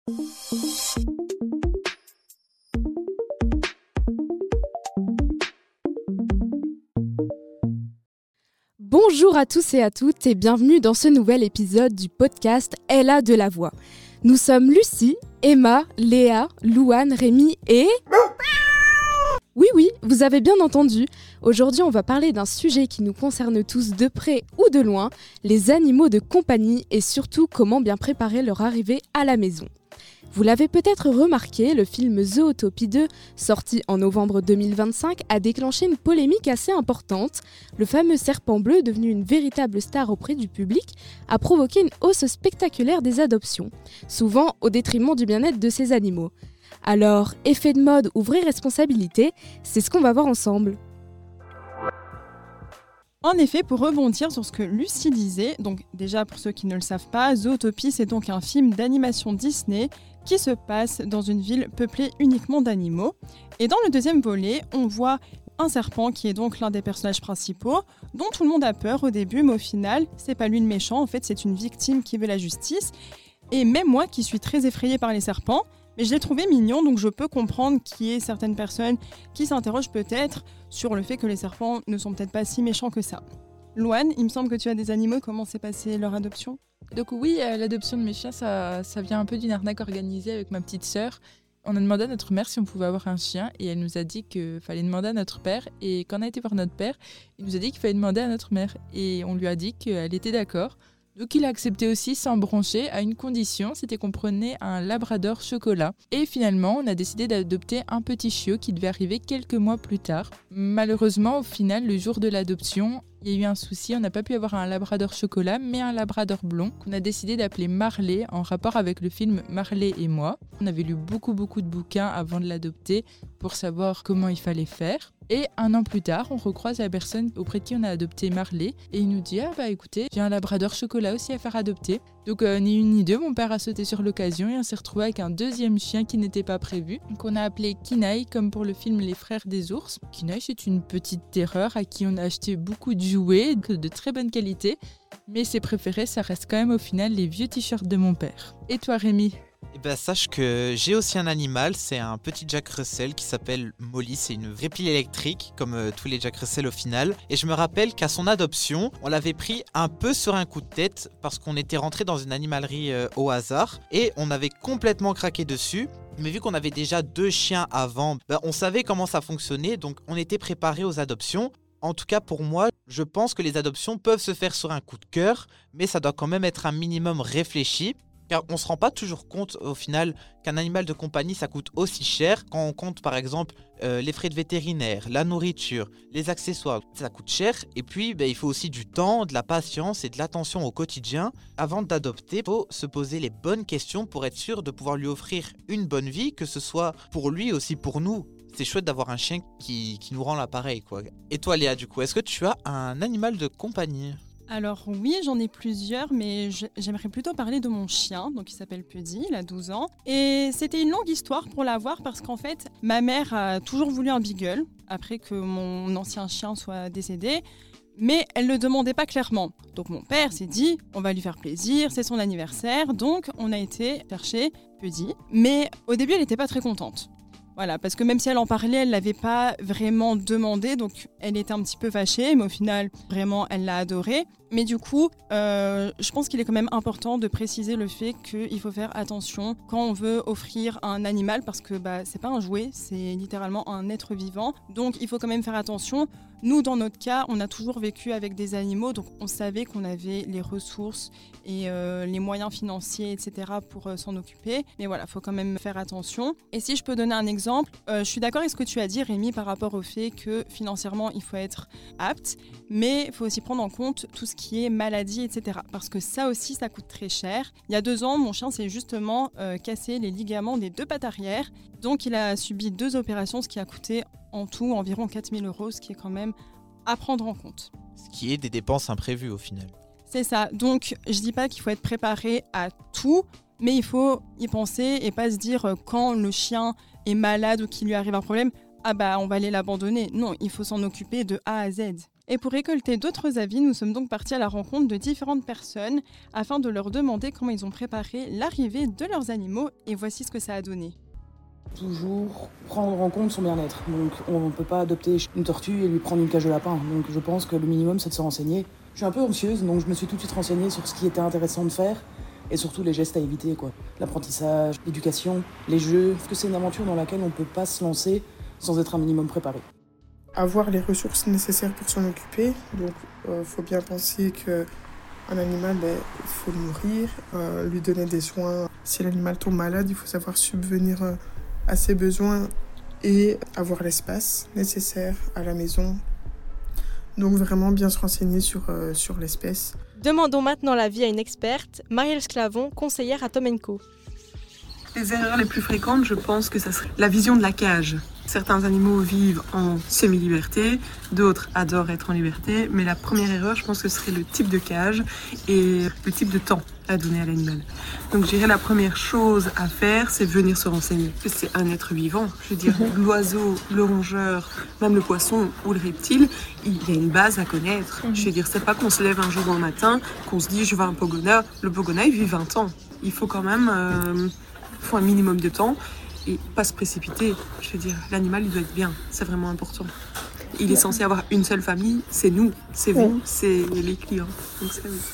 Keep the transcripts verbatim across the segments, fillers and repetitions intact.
Bonjour à tous et à toutes et bienvenue dans ce nouvel épisode du podcast Elle a de la voix. Nous sommes Lucie, Emma, Léa, Louane, Rémi et... Oui, oui, vous avez bien entendu. Aujourd'hui, on va parler d'un sujet qui nous concerne tous de près ou de loin, les animaux de compagnie et surtout comment bien préparer leur arrivée à la maison. Vous l'avez peut-être remarqué, le film Zootopie deux, sorti en novembre deux mille vingt-cinq, a déclenché une polémique assez importante. Le fameux serpent bleu, devenu une véritable star auprès du public, a provoqué une hausse spectaculaire des adoptions, souvent au détriment du bien-être de ces animaux. Alors, effet de mode ou vraie responsabilité, c'est ce qu'on va voir ensemble. En effet, pour rebondir sur ce que Lucie disait, donc déjà pour ceux qui ne le savent pas, Zootopie c'est donc un film d'animation Disney qui se passe dans une ville peuplée uniquement d'animaux. Et dans le deuxième volet, on voit un serpent qui est donc l'un des personnages principaux, dont tout le monde a peur au début, mais au final, c'est pas lui le méchant, en fait c'est une victime qui veut la justice. Et même moi qui suis très effrayée par les serpents, mais je l'ai trouvé mignon, donc je peux comprendre qu'il y ait certaines personnes qui s'interrogent peut-être sur le fait que les serpents ne sont peut-être pas si méchants que ça. Louane, il me semble que tu as des animaux, comment s'est passée leur adoption ? Donc oui, euh, l'adoption de mes chiens, ça, ça vient un peu d'une arnaque organisée avec ma petite sœur. On a demandé à notre mère si on pouvait avoir un chien et elle nous a dit qu'il fallait demander à notre père. Et quand on a été voir notre père, il nous a dit qu'il fallait demander à notre mère. Et on lui a dit qu'elle était d'accord. Donc il a accepté aussi sans broncher à une condition, c'était qu'on prenait un labrador chocolat. Et finalement, on a décidé d'adopter un petit chiot qui devait arriver quelques mois plus tard. Malheureusement, au final, le jour de l'adoption, il y a eu un souci, on n'a pas pu avoir un labrador chocolat, mais un labrador blond qu'on a décidé d'appeler Marley en rapport avec le film Marley et moi. On avait lu beaucoup beaucoup de bouquins avant de l'adopter pour savoir comment il fallait faire. Et un an plus tard, on recroise la personne auprès de qui on a adopté Marley et il nous dit « Ah bah écoutez, j'ai un labrador chocolat aussi à faire adopter ». Donc euh, ni une ni deux, mon père a sauté sur l'occasion et on s'est retrouvé avec un deuxième chien qui n'était pas prévu. Donc on a appelé Kinaï comme pour le film Les Frères des Ours. Kinaï c'est une petite terreur à qui on a acheté beaucoup de jouets de très bonne qualité. Mais ses préférés, ça reste quand même au final les vieux t-shirts de mon père. Et toi Rémi ? Eh ben, sache que j'ai aussi un animal, c'est un petit Jack Russell qui s'appelle Molly, c'est une vraie pile électrique comme euh, tous les Jack Russell au final. Et je me rappelle qu'à son adoption, on l'avait pris un peu sur un coup de tête parce qu'on était rentré dans une animalerie euh, au hasard et on avait complètement craqué dessus. Mais vu qu'on avait déjà deux chiens avant, ben, on savait comment ça fonctionnait, donc on était préparé aux adoptions. En tout cas pour moi, je pense que les adoptions peuvent se faire sur un coup de cœur, mais ça doit quand même être un minimum réfléchi. Car on ne se rend pas toujours compte au final qu'un animal de compagnie ça coûte aussi cher quand on compte par exemple euh, les frais de vétérinaire, la nourriture, les accessoires, ça coûte cher et puis ben, il faut aussi du temps, de la patience et de l'attention au quotidien. Avant d'adopter, il faut se poser les bonnes questions pour être sûr de pouvoir lui offrir une bonne vie, que ce soit pour lui aussi pour nous. C'est chouette d'avoir un chien qui, qui nous rend l'appareil quoi. Et toi Léa du coup, est-ce que tu as un animal de compagnie ? Alors oui, j'en ai plusieurs, mais j'aimerais plutôt parler de mon chien, donc il s'appelle Puddy, il a douze ans. Et c'était une longue histoire pour l'avoir parce qu'en fait, ma mère a toujours voulu un beagle, après que mon ancien chien soit décédé, mais elle ne le demandait pas clairement. Donc mon père s'est dit, on va lui faire plaisir, c'est son anniversaire, donc on a été chercher Puddy. Mais au début, elle n'était pas très contente. Voilà, parce que même si elle en parlait, elle ne l'avait pas vraiment demandé, donc elle était un petit peu fâchée, mais au final, vraiment, elle l'a adoré. Mais du coup, euh, je pense qu'il est quand même important de préciser le fait qu'il faut faire attention quand on veut offrir un animal, parce que bah, c'est pas un jouet, c'est littéralement un être vivant. Donc il faut quand même faire attention. Nous, dans notre cas, on a toujours vécu avec des animaux, donc on savait qu'on avait les ressources et euh, les moyens financiers, et cetera pour euh, s'en occuper. Mais voilà, il faut quand même faire attention. Et si je peux donner un exemple, euh, je suis d'accord avec ce que tu as dit, Rémi, par rapport au fait que financièrement, il faut être apte, mais il faut aussi prendre en compte tout ce qui est maladie, et cetera. Parce que ça aussi, ça coûte très cher. Il y a deux ans, mon chien s'est justement euh, cassé les ligaments des deux pattes arrière. Donc, il a subi deux opérations, ce qui a coûté en tout environ quatre mille euros, ce qui est quand même à prendre en compte. Ce qui est des dépenses imprévues au final. C'est ça. Donc, je dis pas qu'il faut être préparé à tout, mais il faut y penser et pas se dire euh, quand le chien est malade ou qu'il lui arrive un problème, ah bah on va aller l'abandonner. Non, il faut s'en occuper de A à Z. Et pour récolter d'autres avis, nous sommes donc partis à la rencontre de différentes personnes afin de leur demander comment ils ont préparé l'arrivée de leurs animaux. Et voici ce que ça a donné. Toujours prendre en compte son bien-être. Donc on ne peut pas adopter une tortue et lui prendre une cage de lapin. Donc je pense que le minimum c'est de se renseigner. Je suis un peu anxieuse, donc je me suis tout de suite renseignée sur ce qui était intéressant de faire et surtout les gestes à éviter, quoi. L'apprentissage, l'éducation, les jeux, parce que c'est une aventure dans laquelle on ne peut pas se lancer sans être un minimum préparé. Avoir les ressources nécessaires pour s'en occuper. Donc il euh, faut bien penser qu'un animal, ben, il faut le nourrir, euh, lui donner des soins. Si l'animal tombe malade, il faut savoir subvenir euh, à ses besoins et avoir l'espace nécessaire à la maison. Donc vraiment bien se renseigner sur, euh, sur l'espèce. Demandons maintenant l'avis à une experte, Marielle Sclavon, conseillère à Tom and Co. Les erreurs les plus fréquentes, je pense que ça serait la vision de la cage. Certains animaux vivent en semi-liberté, d'autres adorent être en liberté, mais la première erreur, je pense que ce serait le type de cage et le type de temps à donner à l'animal. Donc je dirais la première chose à faire, c'est venir se renseigner. C'est un être vivant, je veux dire, l'oiseau, le rongeur, même le poisson ou le reptile, il y a une base à connaître. Je veux dire, c'est pas qu'on se lève un jour au matin, qu'on se dit je veux un pogona. Le pogona, il vit vingt ans. Il faut quand même euh, faut un minimum de temps. Et pas se précipiter, je veux dire, l'animal il doit être bien, c'est vraiment important. Il est censé avoir une seule famille, c'est nous, c'est vous, c'est les clients. Donc c'est oui.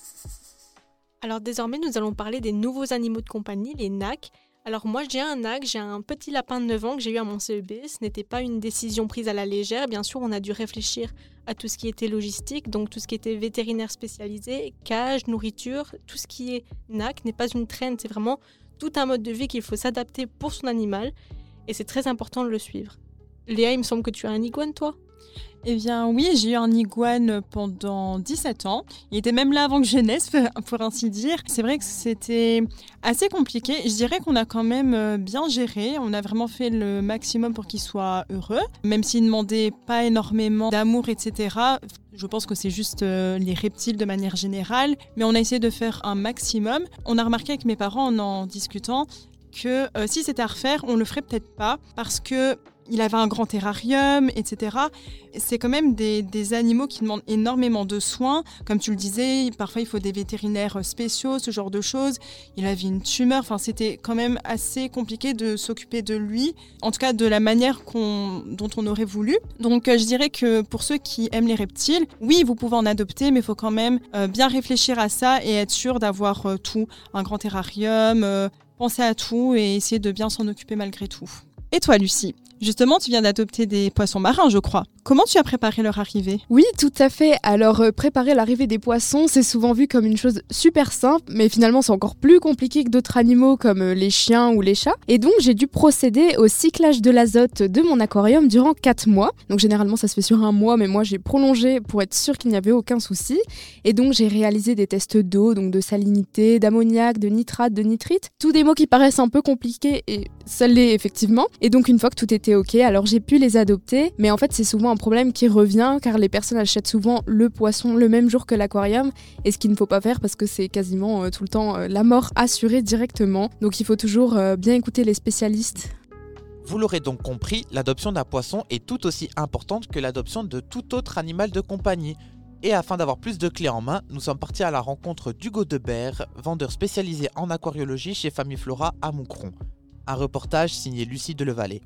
Alors désormais, nous allons parler des nouveaux animaux de compagnie, les N A C. Alors moi, j'ai un N A C, j'ai un petit lapin de neuf ans que j'ai eu à mon C E B. Ce n'était pas une décision prise à la légère. Bien sûr, on a dû réfléchir à tout ce qui était logistique, donc tout ce qui était vétérinaire spécialisé, cage, nourriture, tout ce qui est N A C n'est pas une traîne, c'est vraiment tout un mode de vie qu'il faut s'adapter pour son animal et c'est très important de le suivre. Léa, il me semble que tu as un iguane, toi ? Eh bien oui, j'ai eu un iguane pendant dix-sept ans. Il était même là avant que je naisse, pour ainsi dire. C'est vrai que c'était assez compliqué. Je dirais qu'on a quand même bien géré. On a vraiment fait le maximum pour qu'il soit heureux. Même s'il ne demandait pas énormément d'amour, et cetera. Je pense que c'est juste les reptiles de manière générale. Mais on a essayé de faire un maximum. On a remarqué avec mes parents en en discutant que euh, si c'était à refaire, on le ferait peut-être pas parce que il avait un grand terrarium, et cetera. C'est quand même des, des animaux qui demandent énormément de soins. Comme tu le disais, parfois il faut des vétérinaires spéciaux, ce genre de choses. Il avait une tumeur, enfin, c'était quand même assez compliqué de s'occuper de lui, en tout cas de la manière qu'on, dont on aurait voulu. Donc euh, je dirais que pour ceux qui aiment les reptiles, oui, vous pouvez en adopter, mais il faut quand même euh, bien réfléchir à ça et être sûr d'avoir euh, tout, un grand terrarium, euh, penser à tout et essayer de bien s'en occuper malgré tout. Et toi, Lucie ? Justement, tu viens d'adopter des poissons marins, je crois. Comment tu as préparé leur arrivée ? Oui, tout à fait. Alors, euh, préparer l'arrivée des poissons, c'est souvent vu comme une chose super simple, mais finalement, c'est encore plus compliqué que d'autres animaux comme euh, les chiens ou les chats. Et donc, j'ai dû procéder au cyclage de l'azote de mon aquarium durant quatre mois. Donc, généralement, ça se fait sur un mois, mais moi, j'ai prolongé pour être sûre qu'il n'y avait aucun souci. Et donc, j'ai réalisé des tests d'eau, donc de salinité, d'ammoniac, de nitrate, de nitrite. Tous des mots qui paraissent un peu compliqués, et ça l'est effectivement. Et donc, une fois que tout était ok, alors j'ai pu les adopter, mais en fait c'est souvent un problème qui revient car les personnes achètent souvent le poisson le même jour que l'aquarium, et ce qu'il ne faut pas faire parce que c'est quasiment euh, tout le temps euh, la mort assurée directement, donc il faut toujours euh, bien écouter les spécialistes. Vous l'aurez donc compris, l'adoption d'un poisson est tout aussi importante que l'adoption de tout autre animal de compagnie. Et afin d'avoir plus de clés en main, nous sommes partis à la rencontre d'Hugo Debert, vendeur spécialisé en aquariologie chez Famille Flora à Moucron. Un reportage signé Lucie Delevalle.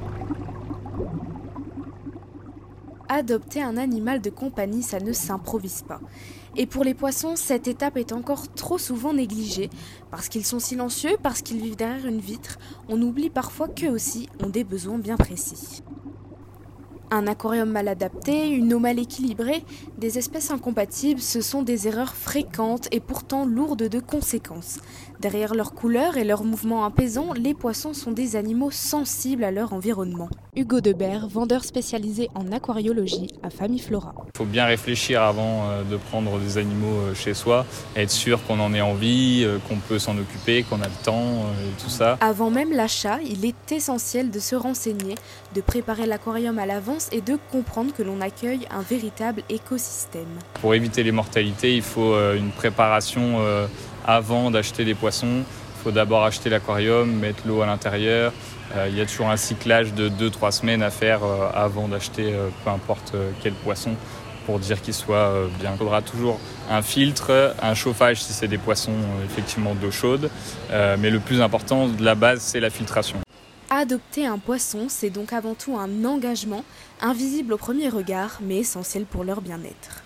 Adopter un animal de compagnie, ça ne s'improvise pas. Et pour les poissons, cette étape est encore trop souvent négligée. Parce qu'ils sont silencieux, parce qu'ils vivent derrière une vitre, on oublie parfois qu'eux aussi ont des besoins bien précis. Un aquarium mal adapté, une eau mal équilibrée, des espèces incompatibles, ce sont des erreurs fréquentes et pourtant lourdes de conséquences. Derrière leur couleur et leurs mouvements apaisants, les poissons sont des animaux sensibles à leur environnement. Hugo Debert, vendeur spécialisé en aquariologie à Famille Flora. Il faut bien réfléchir avant de prendre des animaux chez soi, être sûr qu'on en ait envie, qu'on peut s'en occuper, qu'on a le temps et tout ça. Avant même l'achat, il est essentiel de se renseigner, de préparer l'aquarium à l'avance et de comprendre que l'on accueille un véritable écosystème. Pour éviter les mortalités, il faut une préparation avant d'acheter des poissons. Il faut d'abord acheter l'aquarium, mettre l'eau à l'intérieur. Euh, il y a toujours un cyclage de deux à trois semaines à faire euh, avant d'acheter euh, peu importe euh, quel poisson pour dire qu'il soit euh, bien. Il faudra toujours un filtre, un chauffage si c'est des poissons euh, effectivement d'eau chaude, euh, mais le plus important de la base, c'est la filtration. Adopter un poisson, c'est donc avant tout un engagement, invisible au premier regard, mais essentiel pour leur bien-être.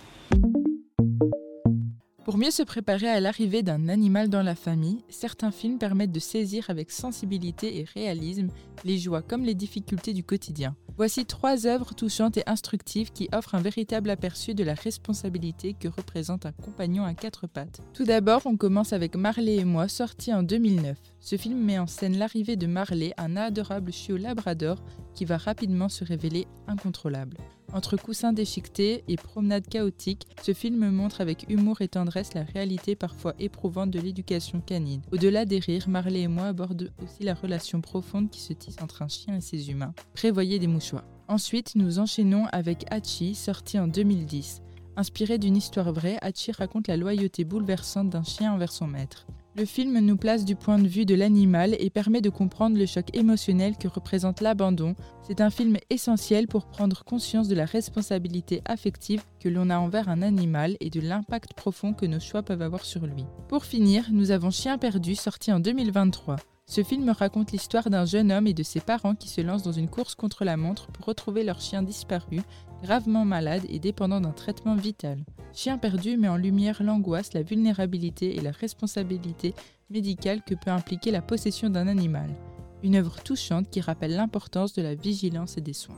Pour mieux se préparer à l'arrivée d'un animal dans la famille, certains films permettent de saisir avec sensibilité et réalisme les joies comme les difficultés du quotidien. Voici trois œuvres touchantes et instructives qui offrent un véritable aperçu de la responsabilité que représente un compagnon à quatre pattes. Tout d'abord, on commence avec Marley et moi, sorti en deux mille neuf. Ce film met en scène l'arrivée de Marley, un adorable chiot labrador qui va rapidement se révéler incontrôlable. Entre coussins déchiquetés et promenades chaotiques, ce film montre avec humour et tendresse la réalité parfois éprouvante de l'éducation canine. Au-delà des rires, Marley et moi abordent aussi la relation profonde qui se tisse entre un chien et ses humains. Prévoyez des mouchoirs. Ensuite, nous enchaînons avec Hachi, sorti en deux mille dix. Inspiré d'une histoire vraie, Hachi raconte la loyauté bouleversante d'un chien envers son maître. Le film nous place du point de vue de l'animal et permet de comprendre le choc émotionnel que représente l'abandon. C'est un film essentiel pour prendre conscience de la responsabilité affective que l'on a envers un animal et de l'impact profond que nos choix peuvent avoir sur lui. Pour finir, nous avons Chien perdu, sorti en deux mille vingt-trois. Ce film raconte l'histoire d'un jeune homme et de ses parents qui se lancent dans une course contre la montre pour retrouver leur chien disparu, gravement malade et dépendant d'un traitement vital. Chien perdu met en lumière l'angoisse, la vulnérabilité et la responsabilité médicale que peut impliquer la possession d'un animal. Une œuvre touchante qui rappelle l'importance de la vigilance et des soins.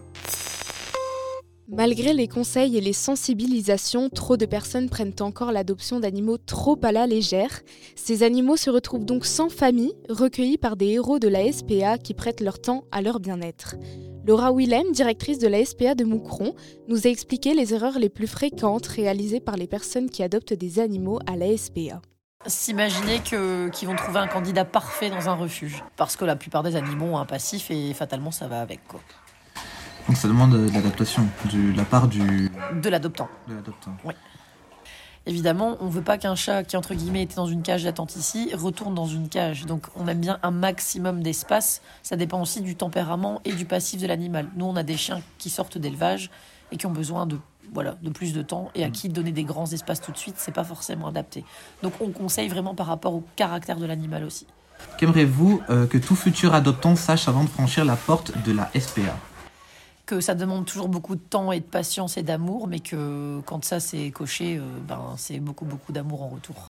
Malgré les conseils et les sensibilisations, trop de personnes prennent encore l'adoption d'animaux trop à la légère. Ces animaux se retrouvent donc sans famille, recueillis par des héros de la S P A qui prêtent leur temps à leur bien-être. Laura Willem, directrice de la S P A de Moucron, nous a expliqué les erreurs les plus fréquentes réalisées par les personnes qui adoptent des animaux à la S P A. S'imaginer que, qu'ils vont trouver un candidat parfait dans un refuge. Parce que la plupart des animaux ont un passif et fatalement ça va avec, quoi. Donc ça demande de l'adaptation de la part du... De l'adoptant. De l'adoptant. Oui. Évidemment, on ne veut pas qu'un chat qui, entre guillemets, était dans une cage d'attente ici, retourne dans une cage. Donc on aime bien un maximum d'espace. Ça dépend aussi du tempérament et du passif de l'animal. Nous, on a des chiens qui sortent d'élevage et qui ont besoin de, voilà, de plus de temps et à qui donner des grands espaces tout de suite, c'est pas forcément adapté. Donc on conseille vraiment par rapport au caractère de l'animal aussi. Qu'aimerez-vous euh, que tout futur adoptant sache avant de franchir la porte de la S P A ? Que ça demande toujours beaucoup de temps et de patience et d'amour, mais que quand ça c'est coché, euh, ben, c'est beaucoup beaucoup d'amour en retour.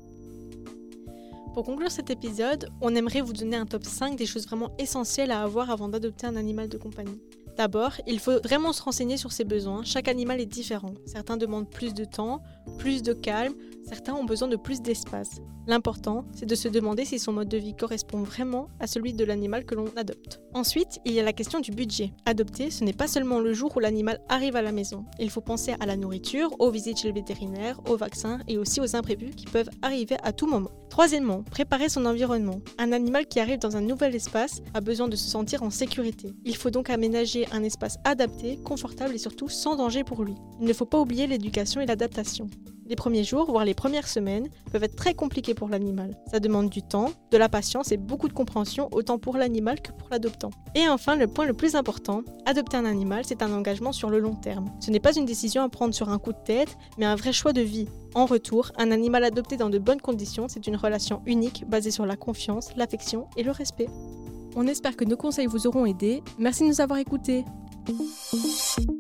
Pour conclure cet épisode, on aimerait vous donner un top cinq des choses vraiment essentielles à avoir avant d'adopter un animal de compagnie. D'abord, il faut vraiment se renseigner sur ses besoins. Chaque animal est différent. Certains demandent plus de temps, plus de calme, certains ont besoin de plus d'espace. L'important, c'est de se demander si son mode de vie correspond vraiment à celui de l'animal que l'on adopte. Ensuite, il y a la question du budget. Adopter, ce n'est pas seulement le jour où l'animal arrive à la maison. Il faut penser à la nourriture, aux visites chez le vétérinaire, aux vaccins et aussi aux imprévus qui peuvent arriver à tout moment. Troisièmement, préparer son environnement. Un animal qui arrive dans un nouvel espace a besoin de se sentir en sécurité. Il faut donc aménager un espace adapté, confortable et surtout sans danger pour lui. Il ne faut pas oublier l'éducation et l'adaptation. Les premiers jours, voire les premières semaines, peuvent être très compliqués pour l'animal. Ça demande du temps, de la patience et beaucoup de compréhension, autant pour l'animal que pour l'adoptant. Et enfin, le point le plus important, adopter un animal, c'est un engagement sur le long terme. Ce n'est pas une décision à prendre sur un coup de tête, mais un vrai choix de vie. En retour, un animal adopté dans de bonnes conditions, c'est une relation unique basée sur la confiance, l'affection et le respect. On espère que nos conseils vous auront aidé. Merci de nous avoir écoutés.